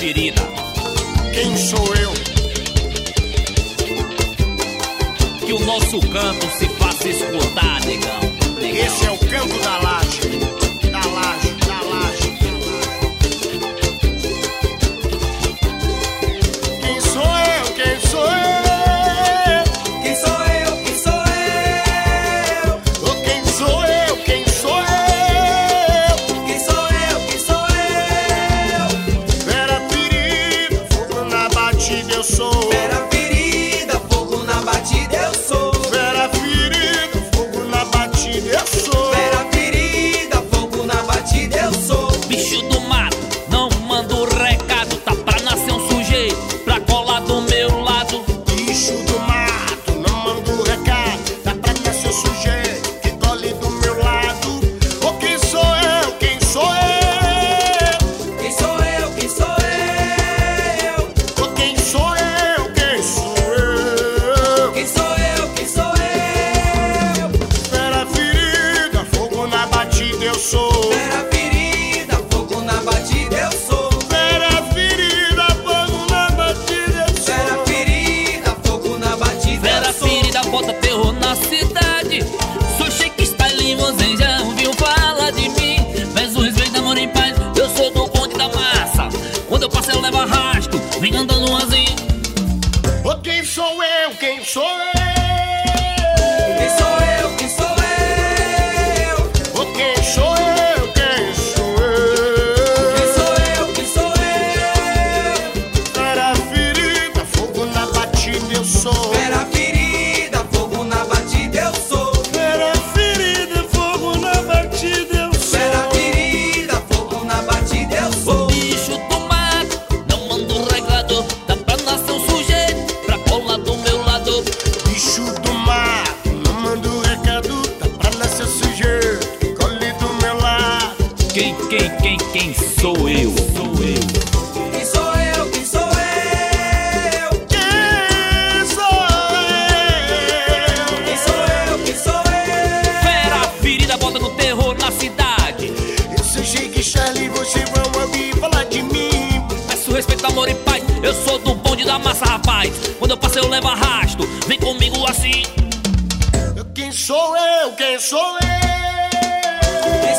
ferida. Quem sou eu? Que o nosso canto se faça escutar, negão. Esse é o canto da laje. Da laje, da laje. Quem sou eu? Quem sou eu? Quem sou eu? Quem sou eu? Oh, quem sou eu? Quem sou eu? Quem sou eu? Quem sou eu? Fera ferida, fogo na batida eu sou. Fera ferida, fogo na batida eu sou. Fera ferida, fogo na batida eu sou. Fera ferida, fogo na batida eu sou. Bicho do mato, não manda o recado. Tá pra nascer um sujeito pra colar do meu lado. Bicho do mato, não mando recado. Dá pra nascer o sujeito que colhe do meu lado. Oh, quem sou eu? Quem sou eu? Quem sou eu? Quem sou eu? Oh, quem sou eu? Quem sou eu? Quem sou eu? Quem sou eu? Fera ferida, fogo na batida eu sou. Fera ferida, fogo na batida eu sou. Fera ferida, fogo na batida eu Fera sou. ferida, fogo na batida Fera eu sou. ferida, bota terror na cidade. Sou Shake Style, você já ouviu falar de mim. Peço respeito, amor em paz, eu sou do bonde da massa. Quando eu passo eu levo arrasto, vem andando assim. Oh, quem sou eu? Quem sou eu? Quem sou eu? Quem sou eu? Oh, quem sou eu? Quem sou eu? Quem sou eu? Quem sou eu? Fera ferida, fogo na batida eu sou. Fera ferida, fogo na batida eu sou. Fera ferida, fogo na batida eu sou. Fera ferida, fogo na batida eu O sou. bicho do mato, não manda um recado. Dá pra nascer um sujeito pra colar do meu lado. Bicho do mato, não mando recado. Dá pra nascer sujeito que colhe do meu lado. Quem sou eu? Sou eu. Quem sou eu? Quem sou eu? Quem sou eu? Quem sou eu? Quem sou eu? Fera ferida, bota no terror na cidade. Eu sou Shake Style, vocês vão ouvir falar de mim. Peço respeito, amor e paz, eu sou do bonde da massa, rapaz. Quando eu passo eu levo arrasto, vem comigo assim. Quem sou eu? Quem sou eu? Quem